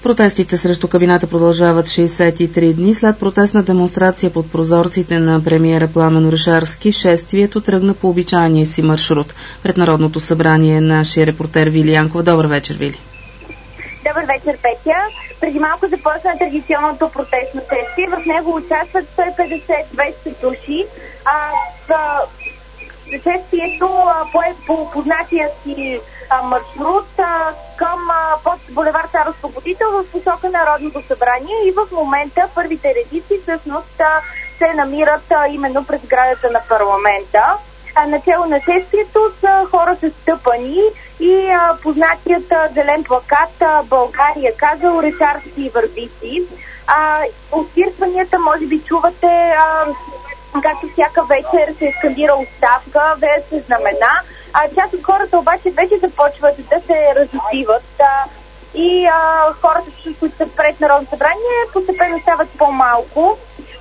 Протестите срещу кабинета продължават 63 дни. След протестна демонстрация под прозорците на премиера Пламен Орешарски, шествието тръгна по обичайния си маршрут. Пред Народното събрание нашия репортер Вили Янков. Добър вечер, Вили. Добър вечер, Петя. Преди малко започна традиционното протестно шествие. В него участват 150-200 души. Шествието по познатия си маршрут към под булевард Цар-Освободител в посока Народното събрание и в момента първите редици всъщност се намират именно през сградата на парламента. Начело на шествието са хора с стъпани и познатият зелен плакат "България каза, Орешарски върви си". Отвирстванията може би чувате, както всяка вечер се скандира оставка, веят се знамена. Част от хората обаче вече започват да се разотиват и хората, които са пред Народното събрание, постепенно стават по-малко.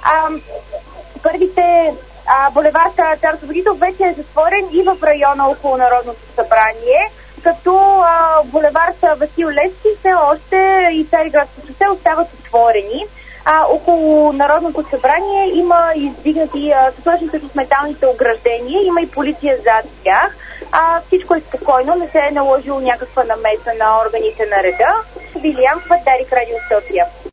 Първите булевард Цар-Освободител вече е затворен и в района около Народното събрание, като булевард Васил Левски все още и Цариградско шосе остават отворени. Около Народното събрание има издигнати сложните с металните ограждения, има и полиция зад тях. Всичко е спокойно, не се е наложило някаква намеса на органите на реда. Вили Янков, Дарик, Радио София.